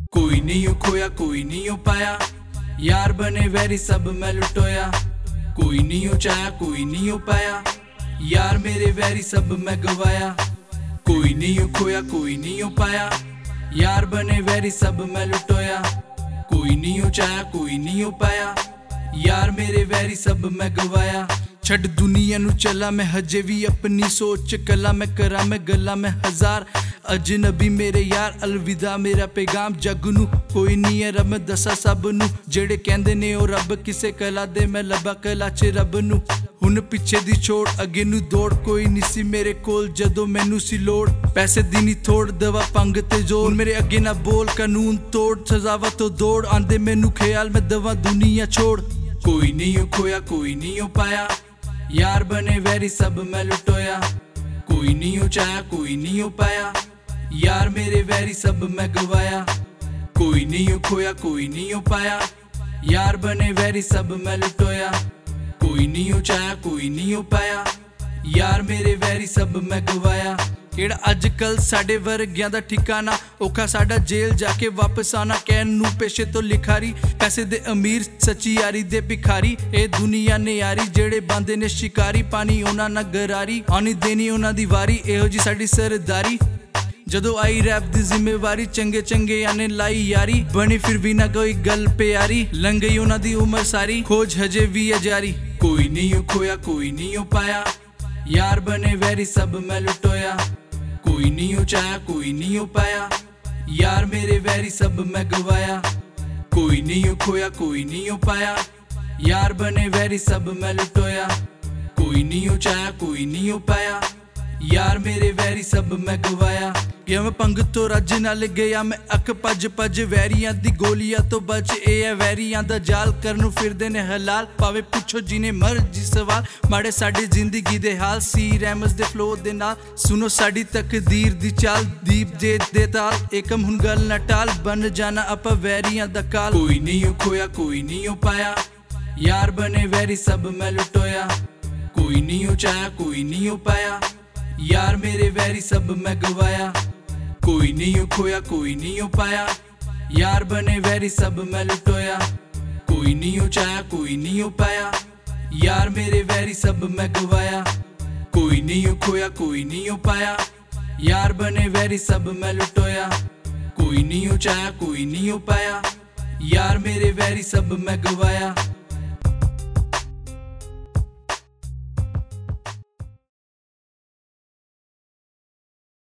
कोई नहीं खोया कोई नहीं पाया, यार बने वैरी सब मैं लुटोया। कोई नहीं चाया कोई नहीं पाया, यार मेरे वैरी सब मैं गवाया। कोई नहीं खोया कोई नहीं पाया, यार बने वैरी सब मैं लुटोया। कोई नहीं चाया कोई नहीं पाया, यार मेरे वैरी सब मैं गवाया। छड़ दुनिया नू चला मैं हजे भी अपनी सोच कला, मैं करा मैं गला मैं हजार अजनबी मेरे यार। अलविदा मेरा पैगाम जग नू, कोई नहीं है रब दसा सब नू। जेड़े कहंदे ने ओ रब किसे कला दे, मैं लबा कला च रब नू। हुन पिछे दी छोड़ अगे नू दौड़, कोई नहीं सी मेरे कोल जदों मैनू सी लोड़। पैसे दी नी थोड़ दवा पंग ते जोर, मेरे अगे ना बोल कानून तोड़। सजावा तो दौड़ आंदे मैनू ख्याल मैं दवा दुनिया छोड़। कोई नहीं खोया कोई नहीं पाया, यार बने वैरी सब मैं लुटोया। कोई नहीं चाया कोई नहीं पाया, यार मेरे वैरी सब मैं गवाया। कोई नहीं खोया कोई नहीं पाया, यार बने वैरी सब मैं लुटोया। कोई नहीं चाया कोई नहीं पाया, यार मेरे वैरी सब मैं गवाया। केड़ा अजकल साडे वर्गियां दा ठिकाना, औखा साडा जेल जाके वापस आना। कहन नू पेशे तो लिखारी, पैसे दे अमीर सच्ची यारी दे भिखारी। ए दुनिया ने यारी जेड़े बांदे ने शिकारी, पानी ओना ना गरारी आनी देनी ओना दी वारी। एहो जी साडी सरदारी, जदों आई रैप दी जिम्मेवारी। चंगे चंगे आने लाई यारी, बनी फिर भी ना कोई गल प्यारी। लंघ गई ओना दी उम्र सारी, खोज हजे भी है जारी। कोई नहीं खोया कोई नहीं पाया, यार बने वैरी सब मैं लुटोया। कोई नहीं चाया कोई नहीं पाया, यार मेरे वैरी सब मैं गवाया। कोई नहीं खोया कोई नहीं पाया, यार बने वैरी सब मैं लुटोया। कोई नहीं चाया कोई नहीं पाया, यार मेरे वैरी सब मैं गवाया। गया मैं पंग तो रज नाल गया मैं अक भज भज, वैरियां दी गोलियां तो बच। ए है वैरियां दा जाल करनू फिरदे ने हलाल, भावे पुछो जिने मर्जी सवाल। माड़े साडी जिंदगी दे हाल, सी रैमस दे फ्लो दे नाल। सुनो साडी तकदीर दी चाल, दीप दे ताल। एकम हुन गल ना टाल, बन जाना आपां वैरियां दा काल। कोई नहीं खोया कोई नहीं पाया, यार बने वैरी सब मैं लुटोया। कोई नहीं चाया कोई नहीं पाया, यार मेरे वैरी सब मैं गवाया। कोई नहीं खोया कोई नहीं पाया, यार बने वैरी सब मैं लुटोया। कोई नहीं चाया कोई नहीं पाया, यार मेरे वैरी सब मैं गवाया। कोई नहीं खोया कोई नहीं पाया, यार बने वैरी सब मैं लुटोया। कोई नहीं चाया कोई नहीं पाया, यार मेरे वैरी सब मैं गवाया।